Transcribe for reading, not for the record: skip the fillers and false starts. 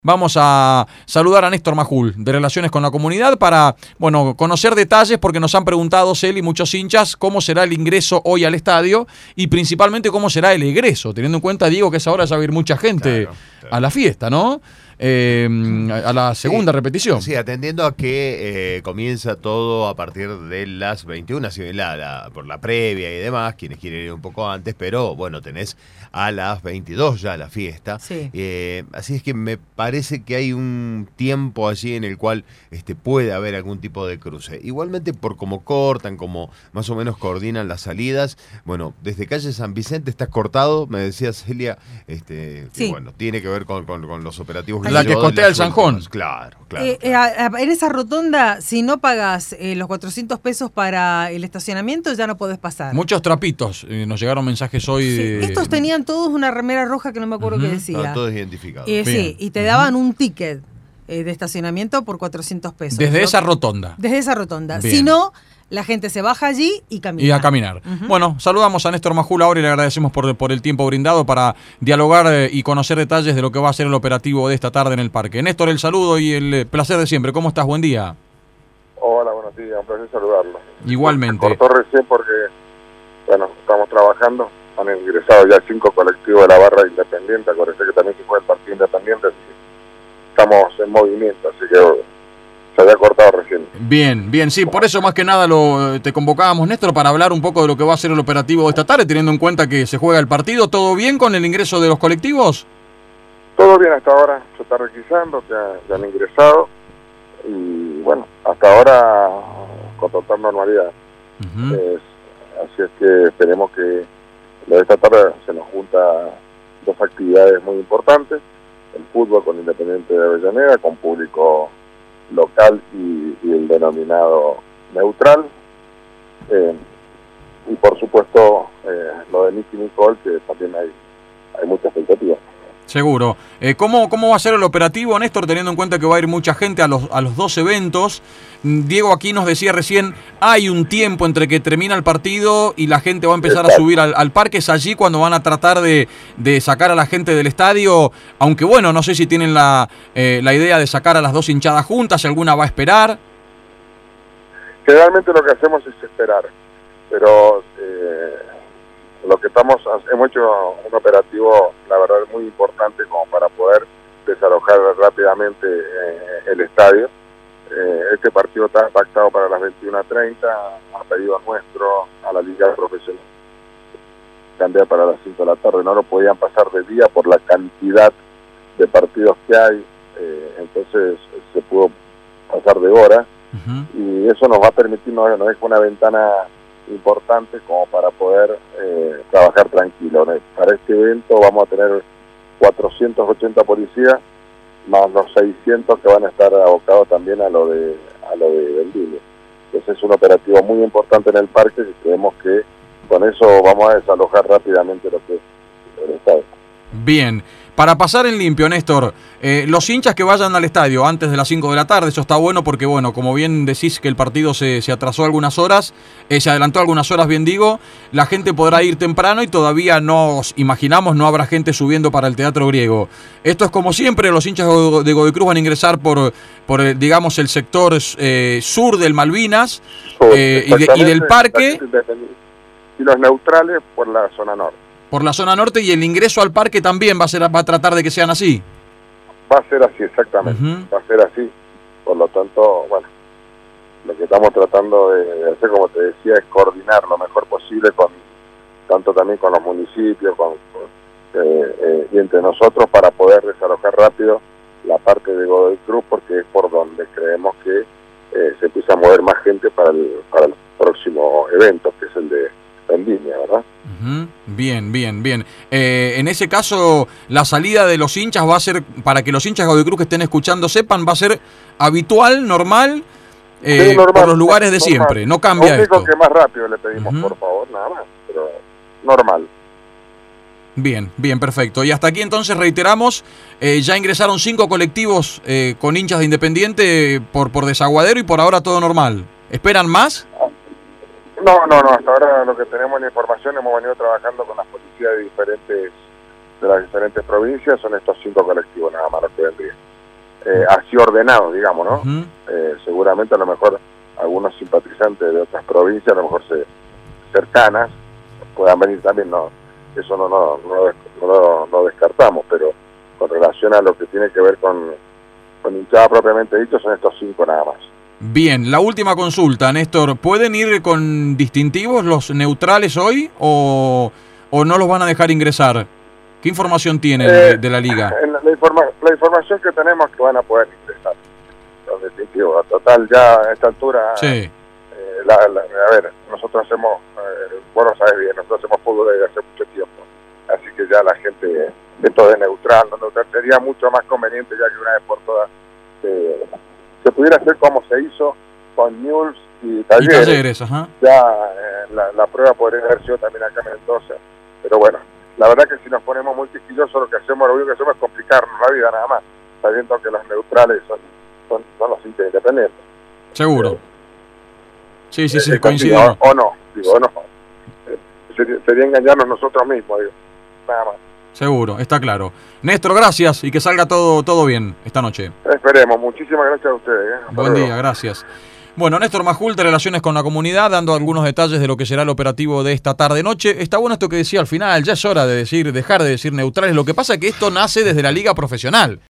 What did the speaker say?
Vamos a saludar a Néstor Majul, de Relaciones con la Comunidad, para, conocer detalles, porque nos han preguntado, Celi, y muchos hinchas, cómo será el ingreso hoy al estadio y principalmente cómo será el egreso, teniendo en cuenta, Diego, que esa hora ya va a ir mucha gente a la fiesta, ¿no? A la segunda repetición. Sí, atendiendo a que comienza todo a partir de las 21, así por la previa y demás, quienes quieren ir un poco antes, pero bueno, tenés a las 22 ya la fiesta. Sí. Así es que me parece que hay un tiempo allí en el cual puede haber algún tipo de cruce. Igualmente, por cómo cortan, como más o menos coordinan las salidas, bueno, desde calle San Vicente está cortado, me decía Celia, Sí. que, bueno, tiene que ver con los operativos. La que costea el Sanjón. Claro. En esa rotonda, si no pagas los 400 pesos para el estacionamiento, ya no podés pasar. Muchos trapitos, nos llegaron mensajes hoy de... Estos tenían todos una remera roja que no me acuerdo qué decía. Estaban todos identificados. Sí, y te daban un ticket de estacionamiento por 400 pesos. Desde esa rotonda. Desde esa rotonda. Bien. Si no, la gente se baja allí y camina. Y a caminar. Bueno, saludamos a Néstor Majul ahora y le agradecemos por el tiempo brindado para dialogar y conocer detalles de lo que va a ser el operativo de esta tarde en el parque. Néstor, el saludo y el placer de siempre. ¿Cómo estás? Buen día. Hola, buenos días, un placer saludarlo. Igualmente. Me cortó recién porque, estamos trabajando, han ingresado ya 5 colectivos de la barra independiente, acuérdense que también se juega el partido independiente, así que estamos en movimiento, así que se había cortado recién. Bien, sí, por eso más que nada te convocábamos, Néstor, para hablar un poco de lo que va a ser el operativo de esta tarde, teniendo en cuenta que se juega el partido. ¿Todo bien con el ingreso de los colectivos? Todo bien hasta ahora, se está requisando, ya han ingresado, y bueno, hasta ahora con total normalidad. Así es que esperemos que lo de esta tarde se nos junta 2 actividades muy importantes: el fútbol con Independiente de Avellaneda, con público local y el denominado neutral, y por supuesto lo de Nicky Nicole, que también hay mucha expectativa. Seguro. ¿Cómo va a ser el operativo, Néstor, teniendo en cuenta que va a ir mucha gente a los 2 eventos? Diego aquí nos decía recién, hay un tiempo entre que termina el partido y la gente va a empezar a subir al parque. ¿Es allí cuando van a tratar de sacar a la gente del estadio? Aunque bueno, no sé si tienen la idea de sacar a las 2 hinchadas juntas, si alguna va a esperar. Generalmente lo que hacemos es esperar, pero lo que hemos hecho un operativo, la verdad, muy importante como para poder desalojar rápidamente el estadio. Este partido está pactado para las 21:30, a pedido nuestro, a la Liga Profesional, cambiar para las 5 de la tarde. No lo podían pasar de día por la cantidad de partidos que hay, entonces se pudo pasar de hora, y eso nos va a permitir, nos deja una ventana importante como para poder trabajar tranquilo. Para este evento vamos a tener 480 policías, más los 600 que van a estar abocados también a lo de Vendimia. Entonces es un operativo muy importante en el parque y creemos que con eso vamos a desalojar rápidamente lo que es el estadio. Bien. Para pasar en limpio, Néstor, los hinchas que vayan al estadio antes de las 5 de la tarde, eso está bueno porque, como bien decís que el partido se atrasó algunas horas, se adelantó algunas horas, bien digo, la gente podrá ir temprano y todavía nos imaginamos no habrá gente subiendo para el Teatro Griego. Esto es como siempre, los hinchas de Godoy Cruz van a ingresar por digamos, el sector sur del Malvinas y del parque. Y los neutrales por la zona norte. Por la zona norte, y el ingreso al parque también va a tratar de que sean así. Va a ser así, exactamente. Va a ser así. Por lo tanto, lo que estamos tratando de hacer, como te decía, es coordinar lo mejor posible tanto también con los municipios y entre nosotros, para poder desalojar rápido la parte de Godoy Cruz, porque es por donde creemos que se empieza a mover más gente para el próximo evento, que es el de Vendimia, ¿verdad? Bien. En ese caso, la salida de los hinchas va a ser, para que los hinchas de Godoy Cruz que estén escuchando sepan, va a ser habitual, normal, sí, normal, por los lugares de normal. Siempre, no cambia esto. Lo único que más rápido le pedimos, por favor, nada más, pero normal. Bien, perfecto. Y hasta aquí entonces reiteramos, ya ingresaron 5 colectivos con hinchas de Independiente por Desaguadero y por ahora todo normal. ¿Esperan más? No, hasta ahora lo que tenemos en información, hemos venido trabajando con las policías de las diferentes provincias, son estos 5 colectivos nada más los que vendrían. así ordenados, digamos, ¿no? Ujú. Seguramente a lo mejor algunos simpatizantes de otras provincias, a lo mejor cercanas, puedan venir también, no, eso no descartamos, pero con relación a lo que tiene que ver con hinchada propiamente dicho, son estos 5 nada más. Bien, la última consulta, Néstor. ¿Pueden ir con distintivos los neutrales hoy o no los van a dejar ingresar? ¿Qué información tienen de la liga? La información que tenemos es que van a poder ingresar los distintivos. Total, ya a esta altura, Sí. a ver, nosotros hacemos, vos lo sabés bien, nosotros hacemos fútbol desde hace mucho tiempo. Así que ya la gente, esto de neutral, no neutral, sería mucho más conveniente ya que una vez por todas se pudiera hacer como se hizo con Newell's y Talleres. Y Talleres, ajá. Ya la prueba podría haber sido también acá en Mendoza. Pero bueno, la verdad que si nos ponemos muy quisquillosos, lo único que hacemos es complicarnos la vida nada más, sabiendo que los neutrales son los hinchas independientes. Seguro. Sí, ¿Es coincido. así, o no? Digo, no. Sería engañarnos nosotros mismos, digo. Nada más. Seguro, está claro. Néstor, gracias y que salga todo bien esta noche. Esperemos. Muchísimas gracias a ustedes. Hasta Buen luego. día, gracias. Bueno, Néstor Majul, de Relaciones con la Comunidad, dando algunos detalles de lo que será el operativo de esta tarde-noche. Está bueno esto que decía al final, ya es hora de dejar de decir neutrales. Lo que pasa es que esto nace desde la liga profesional.